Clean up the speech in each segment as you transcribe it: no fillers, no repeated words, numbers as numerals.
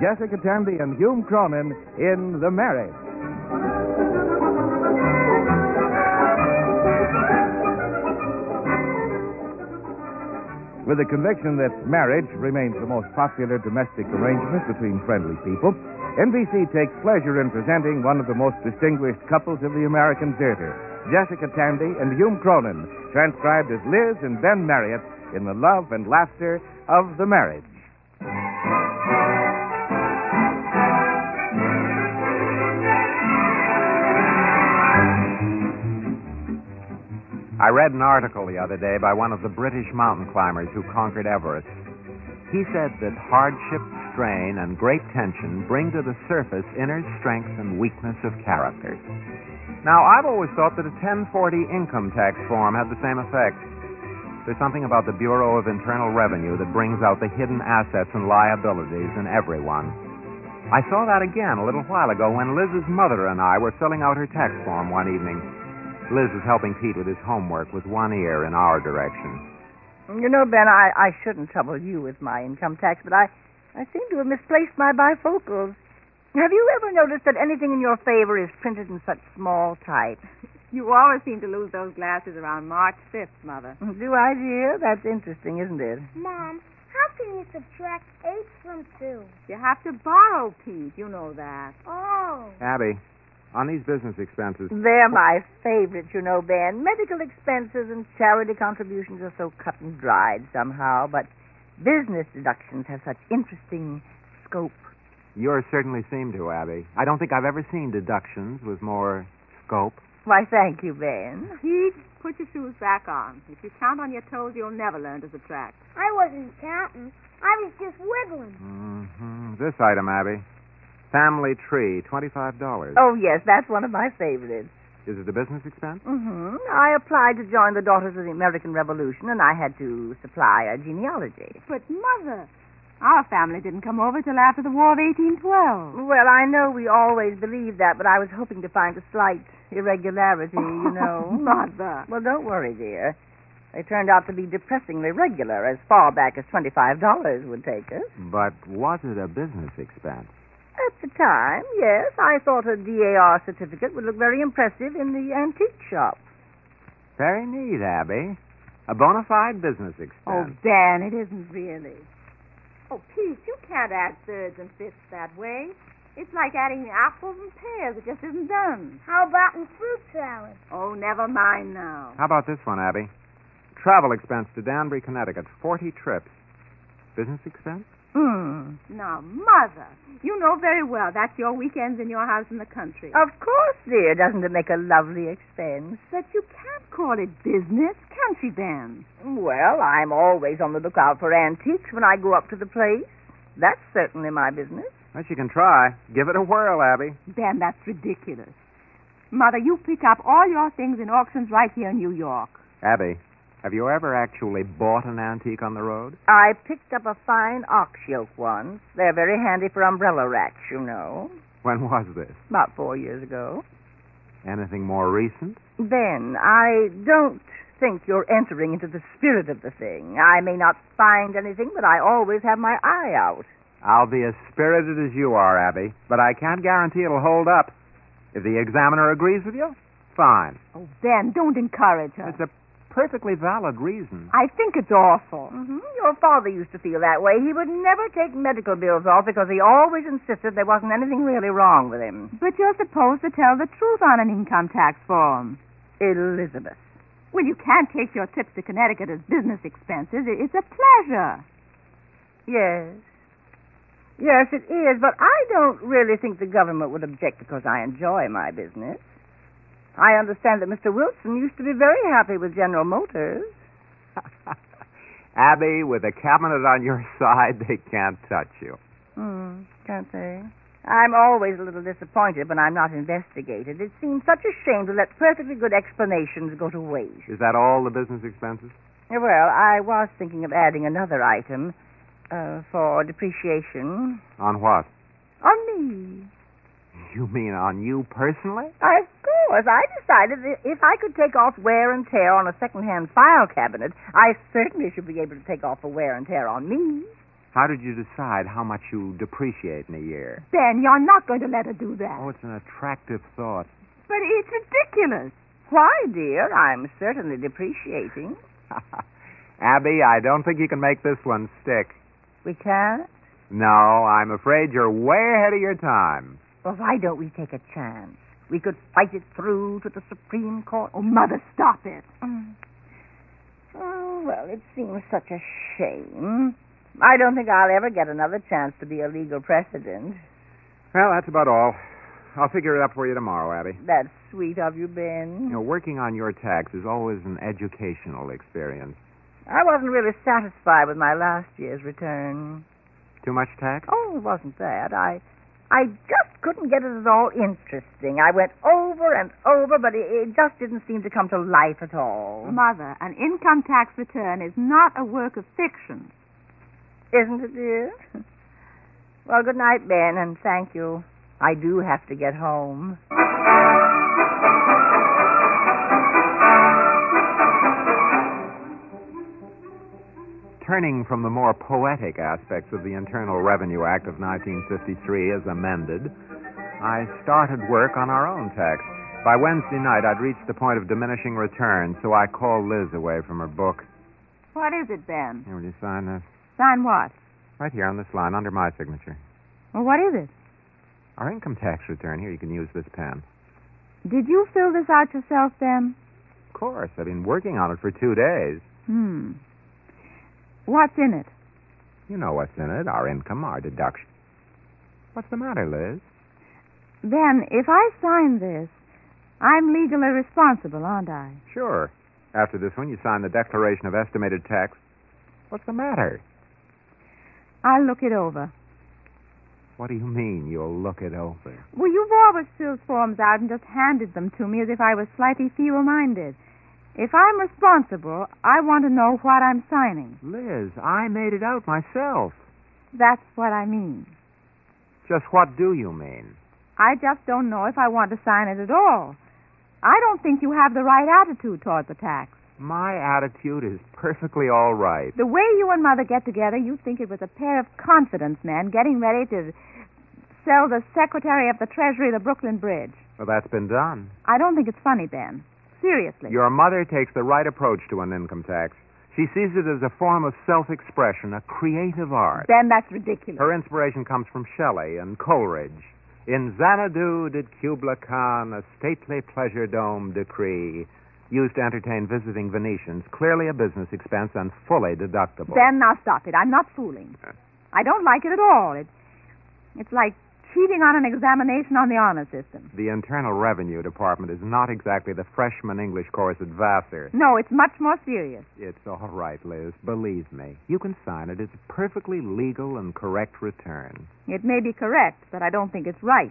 Jessica Tandy and Hume Cronin in The Marriage. With the conviction that marriage remains the most popular domestic arrangement between friendly people, NBC takes pleasure in presenting one of the most distinguished couples of the American theater, Jessica Tandy and Hume Cronin, transcribed as Liz and Ben Marriott in the love and laughter of The Marriage. I read an article the other day by one of the British mountain climbers who conquered Everest. He said that hardship, strain, and great tension bring to the surface inner strength and weakness of character. Now, I've always thought that a 1040 income tax form had the same effect. There's something about the Bureau of Internal Revenue that brings out the hidden assets and liabilities in everyone. I saw that again a little while ago when Liz's mother and I were filling out her tax form one evening. Liz is helping Pete with his homework with one ear in our direction. You know, Ben, I shouldn't trouble you with my income tax, but I seem to have misplaced my bifocals. Have you ever noticed that anything in your favor is printed in such small type? You always seem to lose those glasses around March 5th, Mother. Do I, dear? That's interesting, isn't it? Mom, how can you subtract 8 from 2? You have to borrow, Pete. You know that. Oh. Abby, on these business expenses... They're my favorite, you know, Ben. Medical expenses and charity contributions are so cut and dried somehow, but business deductions have such interesting scope. Yours certainly seem to, Abby. I don't think I've ever seen deductions with more scope. Why, thank you, Ben. Pete, put your shoes back on. If you count on your toes, you'll never learn to subtract. I wasn't counting. I was just wiggling. Mm-hmm. This item, Abby. Family tree, $25. Oh, yes, that's one of my favorites. Is it a business expense? Mm-hmm. I applied to join the Daughters of the American Revolution, and I had to supply a genealogy. But, Mother, our family didn't come over till after the War of 1812. Well, I know we always believed that, but I was hoping to find a slight irregularity, you know. Mother. Well, don't worry, dear. They turned out to be depressingly regular, as far back as $25 would take us. But was it a business expense? At the time, yes. I thought a DAR certificate would look very impressive in the antique shop. Very neat, Abby. A bona fide business expense. Oh, Dan, it isn't really. Oh, Pete, you can't add thirds and fifths that way. It's like adding apples and pears. It just isn't done. How about in fruit salad? Oh, never mind now. How about this one, Abby? Travel expense to Danbury, Connecticut. 40 trips. Business expense? Now, Mother, you know very well that's your weekends in your house in the country. Of course, dear. Doesn't it make a lovely expense? But you can't call it business, can she, Ben? Well, I'm always on the lookout for antiques when I go up to the place. That's certainly my business. Well, you can try. Give it a whirl, Abby. Ben, that's ridiculous. Mother, you pick up all your things in auctions right here in New York. Abby, have you ever actually bought an antique on the road? I picked up a fine ox yoke once. They're very handy for umbrella racks, you know. When was this? About 4 years ago. Anything more recent? Ben, I don't think you're entering into the spirit of the thing. I may not find anything, but I always have my eye out. I'll be as spirited as you are, Abby, but I can't guarantee it'll hold up. If the examiner agrees with you, fine. Oh, Ben, don't encourage her. It's a perfectly valid reason. I think it's awful. Mm-hmm. Your father used to feel that way. He would never take medical bills off because he always insisted there wasn't anything really wrong with him. But you're supposed to tell the truth on an income tax form. Elizabeth. Well, you can't take your trips to Connecticut as business expenses. It's a pleasure. Yes. Yes, it is, but I don't really think the government would object because I enjoy my business. I understand that Mr. Wilson used to be very happy with General Motors. Abby, with a cabinet on your side, they can't touch you. Can't they? I'm always a little disappointed when I'm not investigated. It seems such a shame to let perfectly good explanations go to waste. Is that all the business expenses? Well, I was thinking of adding another item for depreciation. On what? On me. You mean on you personally? Of course. I decided that if I could take off wear and tear on a second-hand file cabinet, I certainly should be able to take off the wear and tear on me. How did you decide how much you depreciate in a year? Ben, you're not going to let her do that. Oh, it's an attractive thought. But it's ridiculous. Why, dear? I'm certainly depreciating. Abby, I don't think you can make this one stick. We can't? No, I'm afraid you're way ahead of your time. Well, why don't we take a chance? We could fight it through to the Supreme Court. Oh, Mother, stop it. Oh, well, it seems such a shame. I don't think I'll ever get another chance to be a legal precedent. Well, that's about all. I'll figure it up for you tomorrow, Abby. That's sweet of you, Ben. Working on your tax is always an educational experience. I wasn't really satisfied with my last year's return. Too much tax? Oh, it wasn't that. I just couldn't get it at all interesting. I went over and over, but it just didn't seem to come to life at all. Mother, an income tax return is not a work of fiction. Isn't it, dear? Well, good night, Ben, and thank you. I do have to get home. Turning from the more poetic aspects of the Internal Revenue Act of 1953 as amended, I started work on our own tax. By Wednesday night, I'd reached the point of diminishing returns, so I called Liz away from her book. What is it, Ben? Here, will you sign this? Sign what? Right here on this line, under my signature. Well, what is it? Our income tax return. Here, you can use this pen. Did you fill this out yourself, Ben? Of course. I've been working on it for 2 days. What's in it? You know what's in it. Our income, our deduction. What's the matter, Liz? Ben, if I sign this, I'm legally responsible, aren't I? Sure. After this one, you sign the Declaration of Estimated Tax. What's the matter? I'll look it over. What do you mean, you'll look it over? Well, you've always filled forms out and just handed them to me as if I was slightly feeble-minded. If I'm responsible, I want to know what I'm signing. Liz, I made it out myself. That's what I mean. Just what do you mean? I just don't know if I want to sign it at all. I don't think you have the right attitude toward the tax. My attitude is perfectly all right. The way you and Mother get together, you think it was a pair of confidence men getting ready to sell the Secretary of the Treasury the Brooklyn Bridge. Well, that's been done. I don't think it's funny, Ben. Seriously. Your mother takes the right approach to an income tax. She sees it as a form of self-expression, a creative art. Ben, that's ridiculous. Her inspiration comes from Shelley and Coleridge. In Xanadu did Kubla Khan a stately pleasure dome decree, used to entertain visiting Venetians, clearly a business expense and fully deductible. Ben, now stop it. I'm not fooling. I don't like it at all. It's like cheating on an examination on the honor system. The Internal Revenue Department is not exactly the freshman English course at Vassar. No, it's much more serious. It's all right, Liz. Believe me. You can sign it. It's a perfectly legal and correct return. It may be correct, but I don't think it's right.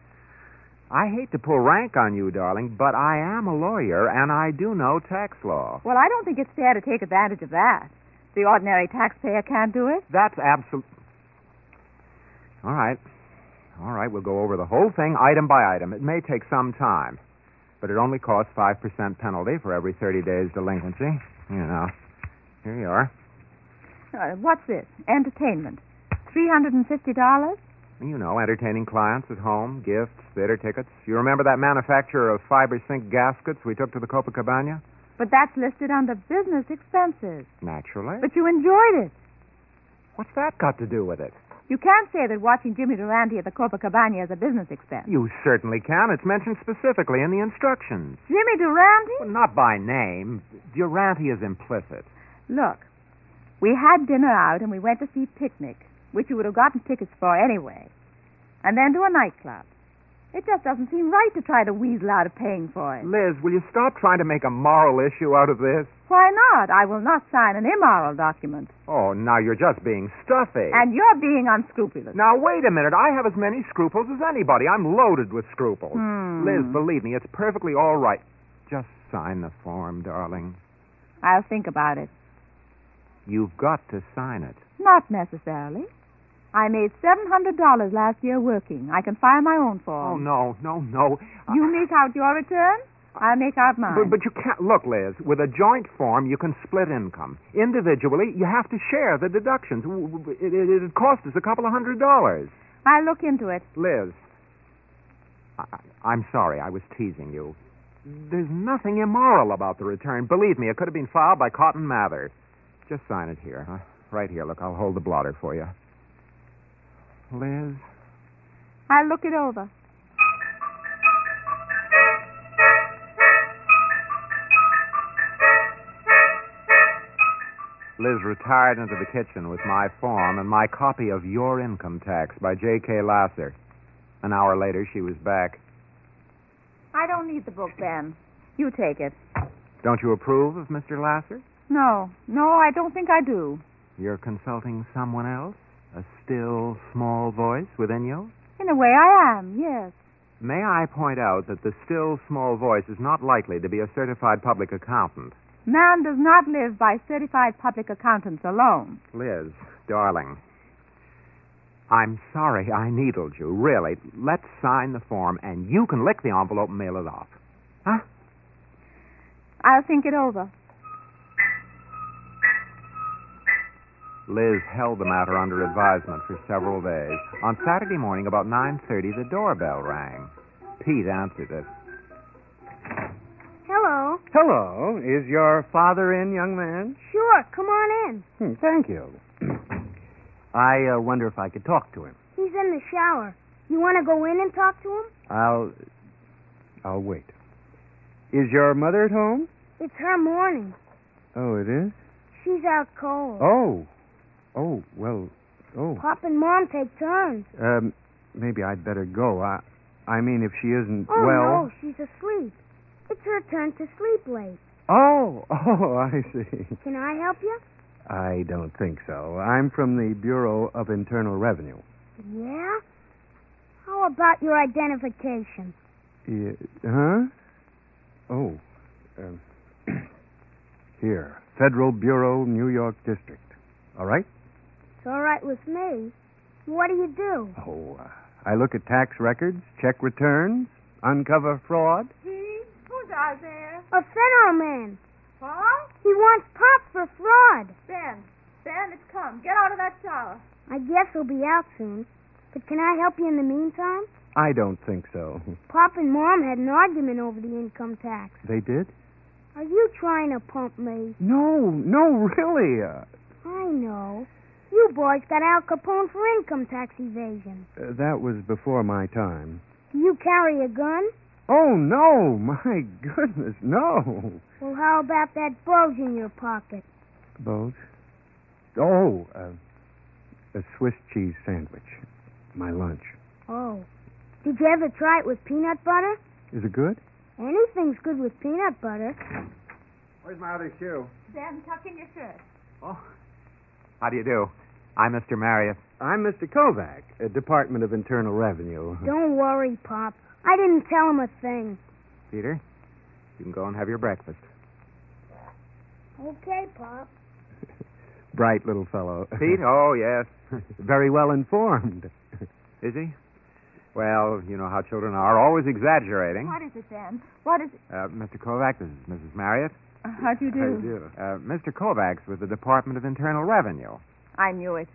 I hate to pull rank on you, darling, but I am a lawyer, and I do know tax law. Well, I don't think it's fair to take advantage of that. The ordinary taxpayer can't do it. That's absolute. All right, we'll go over the whole thing item by item. It may take some time, but it only costs 5% penalty for every 30 days delinquency. You know, here you are. What's this? Entertainment. $350? You know, entertaining clients at home, gifts, theater tickets. You remember that manufacturer of fiber sink gaskets we took to the Copacabana? But that's listed under business expenses. Naturally. But you enjoyed it. What's that got to do with it? You can't say that watching Jimmy Durante at the Copacabana is a business expense. You certainly can. It's mentioned specifically in the instructions. Jimmy Durante? Well, not by name. Durante is implicit. Look, we had dinner out and we went to see Picnic, which you would have gotten tickets for anyway, and then to a nightclub. It just doesn't seem right to try to weasel out of paying for it. Liz, will you stop trying to make a moral issue out of this? Why not? I will not sign an immoral document. Oh, now you're just being stuffy. And you're being unscrupulous. Now, wait a minute. I have as many scruples as anybody. I'm loaded with scruples. Liz, believe me, it's perfectly all right. Just sign the form, darling. I'll think about it. You've got to sign it. Not necessarily. I made $700 last year working. I can file my own form. Oh, no. You make out your return? I'll make out mine. But you can't. Look, Liz, with a joint form, you can split income. Individually, you have to share the deductions. It cost us $200. I'll look into it. Liz, I'm sorry. I was teasing you. There's nothing immoral about the return. Believe me, it could have been filed by Cotton Mather. Just sign it here. Huh? Right here. Look, I'll hold the blotter for you. Liz? I'll look it over. Liz retired into the kitchen with my form and my copy of Your Income Tax by J.K. Lasser. An hour later, she was back. I don't need the book, Ben. You take it. Don't you approve of Mr. Lasser? No, I don't think I do. You're consulting someone else? A still, small voice within you? In a way, I am, yes. May I point out that the still, small voice is not likely to be a certified public accountant? Man does not live by certified public accountants alone. Liz, darling, I'm sorry I needled you. Really, let's sign the form, and you can lick the envelope and mail it off. Huh? I'll think it over. Liz held the matter under advisement for several days. On Saturday morning, about 9:30, the doorbell rang. Pete answered it. Hello. Hello. Is your father in, young man? Sure, come on in. Thank you. I wonder if I could talk to him. He's in the shower. You want to go in and talk to him? I'll wait. Is your mother at home? It's her morning. Oh, it is? She's out cold. Oh, Pop and Mom take turns. Maybe I'd better go. I mean, if she isn't Oh, well... no, she's asleep. It's her turn to sleep late. Oh, I see. Can I help you? I don't think so. I'm from the Bureau of Internal Revenue. Yeah? How about your identification? Huh? Oh. Here. Federal Bureau, New York District. All right? It's all right with me. What do you do? Oh, I look at tax records, check returns, uncover fraud. Who's out there? A federal man. What? He wants Pop for fraud. Ben, it's come. Get out of that shower. I guess he'll be out soon. But can I help you in the meantime? I don't think so. Pop and Mom had an argument over the income tax. They did? Are you trying to pump me? No, really. I know. You boys got Al Capone for income tax evasion. That was before my time. Do you carry a gun? Oh, no, my goodness, no. Well, how about that bulge in your pocket? Bulge? Oh, a Swiss cheese sandwich. My lunch. Oh. Did you ever try it with peanut butter? Is it good? Anything's good with peanut butter. Where's my other shoe? Ben, tuck in your shirt. Oh. How do you do? I'm Mr. Marriott. I'm Mr. Kovac, Department of Internal Revenue. Don't worry, Pop. I didn't tell him a thing. Peter, you can go and have your breakfast. Okay, Pop. Bright little fellow. Pete? Oh, yes. Very well informed. Is he? Well, you know how children are, always exaggerating. What is it, Ben? What is it? Mr. Kovac, this is Mrs. Marriott. How do you do? How do you do? Mr. Kovac's with the Department of Internal Revenue. I knew it.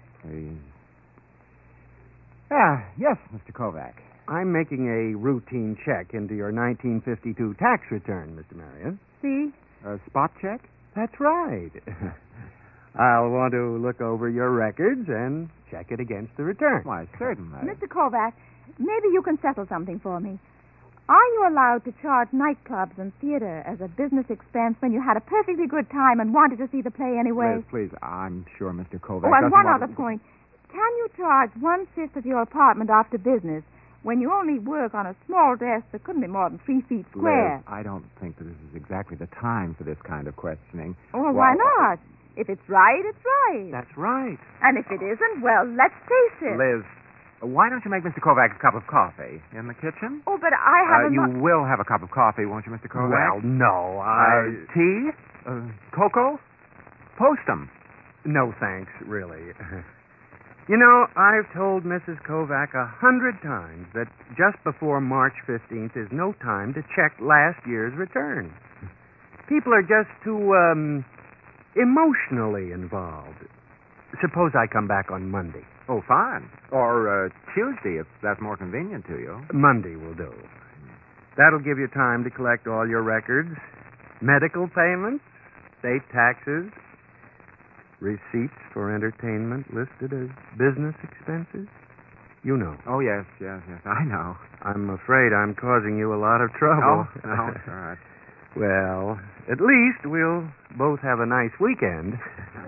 Yes, Mr. Kovac. I'm making a routine check into your 1952 tax return, Mr. Marriott. See? A spot check? That's right. I'll want to look over your records and check it against the return. Why, certainly. Mr. Kovac, maybe you can settle something for me. Are you allowed to charge nightclubs and theater as a business expense when you had a perfectly good time and wanted to see the play anyway? Liz, please, I'm sure Mr. Kovac Oh, and doesn't one want other point. Can you charge 1/5 of your apartment after business when you only work on a small desk that couldn't be more than 3 feet square? Liz, I don't think that this is exactly the time for this kind of questioning. Oh, why not? If it's right, it's right. That's right. And if it isn't, well, let's face it. Liz, why don't you make Mr. Kovac a cup of coffee in the kitchen? Oh, but I haven't... You will have a cup of coffee, won't you, Mr. Kovac? Well, no, Tea? Cocoa? Post 'em. No, thanks, really. You know, I've told Mrs. Kovac 100 times that just before March 15th is no time to check last year's return. People are just too, emotionally involved. Suppose I come back on Monday. Oh, fine. Or Tuesday, if that's more convenient to you. Monday will do. That'll give you time to collect all your records, medical payments, state taxes, receipts for entertainment listed as business expenses. You know. Oh, yes, I know. I'm afraid I'm causing you a lot of trouble. No, it's all right. Well, at least we'll both have a nice weekend.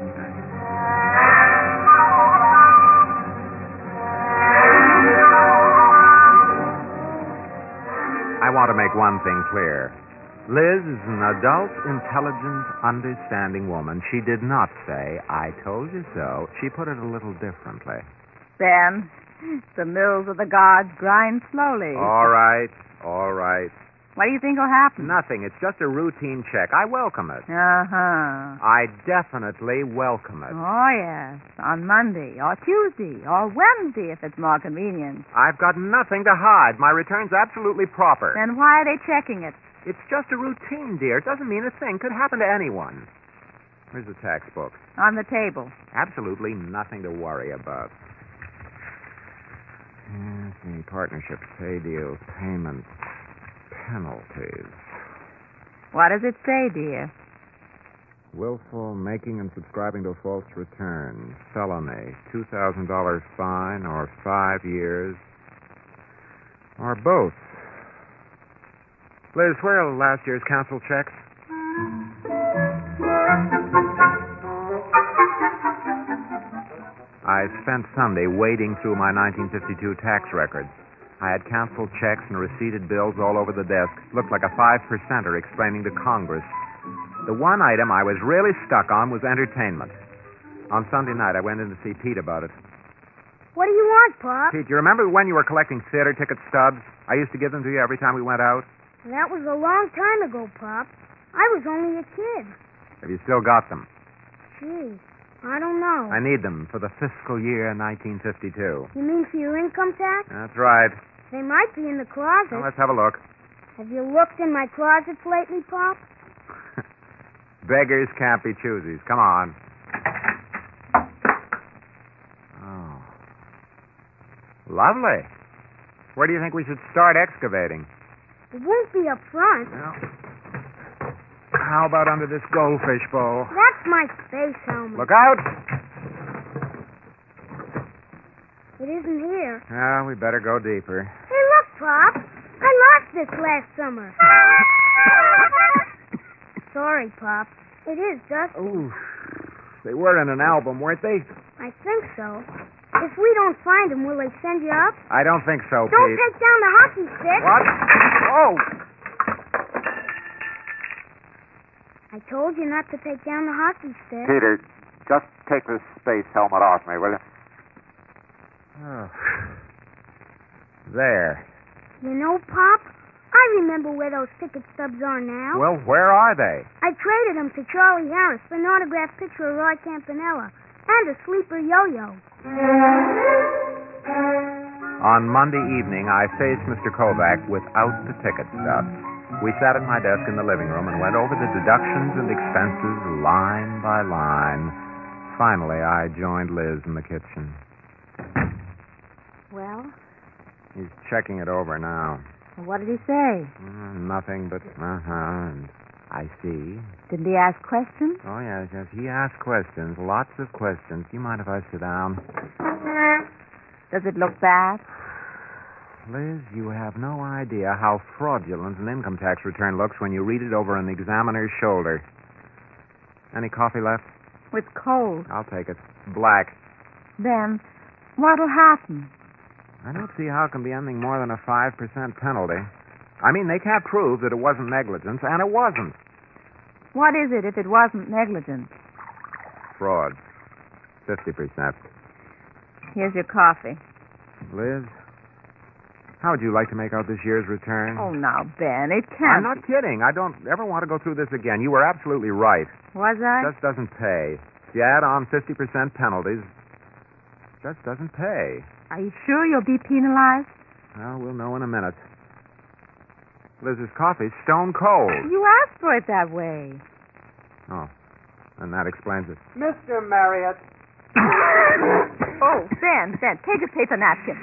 I want to make one thing clear. Liz is an adult, intelligent, understanding woman. She did not say, "I told you so." She put it a little differently. Ben, the mills of the gods grind slowly. All right. What do you think will happen? Nothing. It's just a routine check. I welcome it. Uh-huh. I definitely welcome it. Oh, yes. On Monday, or Tuesday, or Wednesday, if it's more convenient. I've got nothing to hide. My return's absolutely proper. Then why are they checking it? It's just a routine, dear. It doesn't mean a thing. Could happen to anyone. Where's the tax book? On the table. Absolutely nothing to worry about. The partnerships, pay deals, payments, penalties. What does it say, dear? Willful making and subscribing to a false return. Felony. $2,000 fine or 5 years. Or both. Liz, where are last year's council checks? I spent Sunday wading through my 1952 tax records. I had canceled checks and receipted bills all over the desk. Looked like a 5%er explaining to Congress. The one item I was really stuck on was entertainment. On Sunday night, I went in to see Pete about it. What do you want, Pop? Pete, you remember when you were collecting theater ticket stubs? I used to give them to you every time we went out. That was a long time ago, Pop. I was only a kid. Have you still got them? Gee, I don't know. I need them for the fiscal year 1952. You mean for your income tax? That's right. They might be in the closet. Well, let's have a look. Have you looked in my closets lately, Pop? Beggars can't be choosies. Come on. Oh. Lovely. Where do you think we should start excavating? It won't be up front. Well, how about under this goldfish bowl? That's my space helmet. Look out! It isn't here. Well, we better go deeper. Hey, look, Pop. I lost this last summer. Sorry, Pop. It is dusty. Ooh. They were in an album, weren't they? I think so. If we don't find them, will they send you up? I don't think so, Don't Pete. take down the hockey stick. What? Oh! I told you not to take down the hockey stick. Peter, just take this space helmet off me, will you? Oh. There. You know, Pop, I remember where those ticket stubs are now. Well, where are they? I traded them to Charlie Harris for an autographed picture of Roy Campanella and a sleeper yo-yo. On Monday evening, I faced Mr. Kovac without the ticket stubs. We sat at my desk in the living room and went over the deductions and expenses line by line. Finally, I joined Liz in the kitchen. Well, He's checking it over now. what did he say? Nothing but and I see. Didn't he ask questions? Oh, yes. He asked questions, lots of questions. Do you mind if I sit down? Does it look bad? Liz, you have no idea how fraudulent an income tax return looks when you read it over an examiner's shoulder. Any coffee left? It's cold. I'll take it. Black. Then, what'll happen? I don't see how it can be anything more than a 5% penalty. I mean, they can't prove that it wasn't negligence, and it wasn't. What is it if it wasn't negligence? Fraud. 50%. Here's your coffee. Liz, how would you like to make out this year's return? Oh, now, Ben, it can't I'm not kidding. I don't ever want to go through this again. You were absolutely right. Was I? Just doesn't pay. If you add on 50% penalties, just doesn't pay. Are you sure you'll be penalized? Well, we'll know in a minute. Liz's coffee's stone cold. You asked for it that way. Oh, and that explains it. Mr. Marriott. Oh, Ben, take a paper napkin.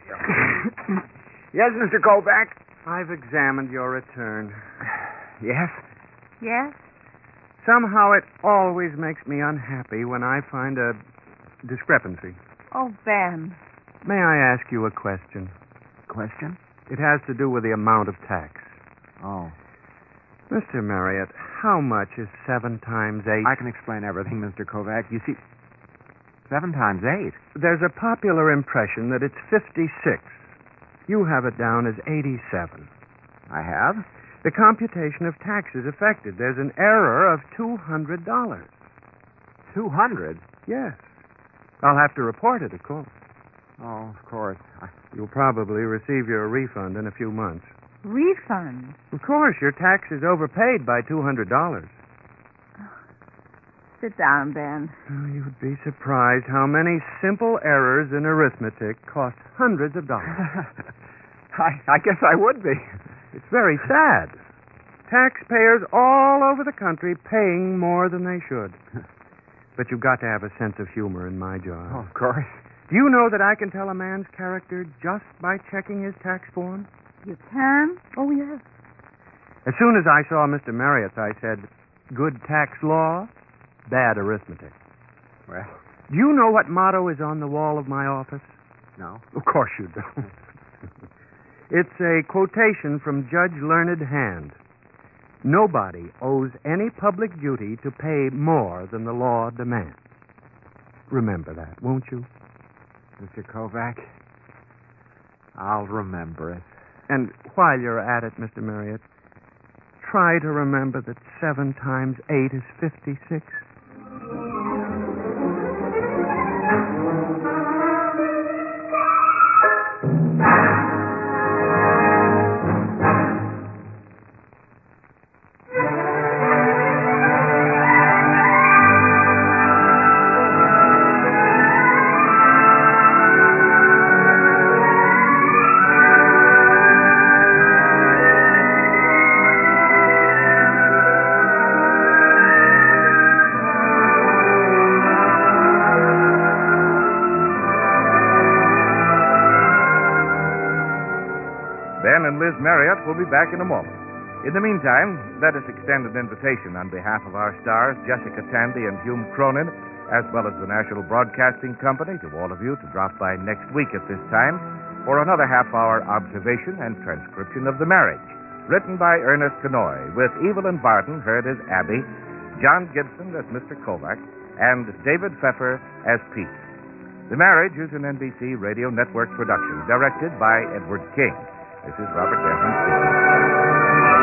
Yes, Mr. Kovac? I've examined your return. Yes? Yes? Somehow it always makes me unhappy when I find a discrepancy. Oh, Ben. May I ask you a question? Question? It has to do with the amount of tax. Oh. Mr. Marriott, how much is 7 times 8? I can explain everything, Mr. Kovac. You see, 7 times 8. There's a popular impression that it's 56. You have it down as 87. I have? The computation of taxes affected. There's an error of $200. 200? Yes. I'll have to report it, of course. Oh, of course. You'll probably receive your refund in a few months. Refund? Of course, your tax is overpaid by $200. Sit down, Ben. Oh, you'd be surprised how many simple errors in arithmetic cost hundreds of dollars. I guess I would be. It's very sad. Taxpayers all over the country paying more than they should. But you've got to have a sense of humor in my job. Oh, of course. Do you know that I can tell a man's character just by checking his tax form? You can? Oh, yes. As soon as I saw Mr. Marriott's, I said, good tax law, bad arithmetic. Well, do you know what motto is on the wall of my office? no. Of course you don't. It's a quotation from Judge Learned Hand. Nobody owes any public duty to pay more than the law demands. Remember that, won't you? Mr. Kovac, I'll remember it. And while you're at it, Mr. Marriott, try to remember that 7 times 8 is 56. Ben and Liz Marriott will be back in a moment. In the meantime, let us extend an invitation on behalf of our stars, Jessica Tandy and Hume Cronin, as well as the National Broadcasting Company, to all of you to drop by next week at this time for another half-hour observation and transcription of The Marriage, written by Ernest Kenoy, with Evelyn Barton heard as Abby, John Gibson as Mr. Kovac, and David Pfeffer as Pete. The Marriage is an NBC Radio Network production, directed by Edward King. This is Robert Denton speaking.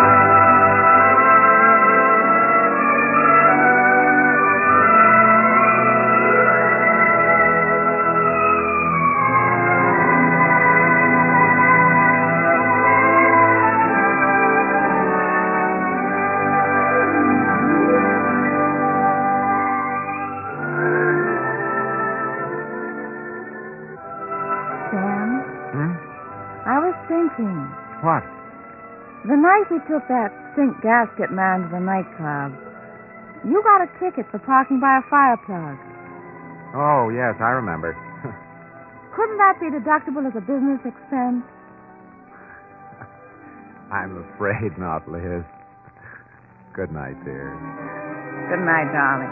What? The night we took that sink gasket man to the nightclub, you got a ticket for parking by a fire plug. Oh, yes, I remember. Couldn't that be deductible as a business expense? I'm afraid not, Liz. Good night, dear. Good night, darling.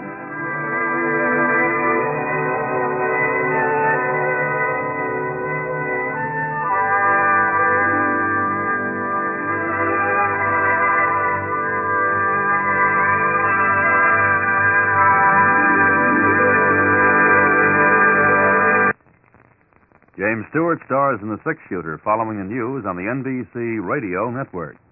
James Stewart stars in The Six Shooter, following the news on the NBC Radio Network.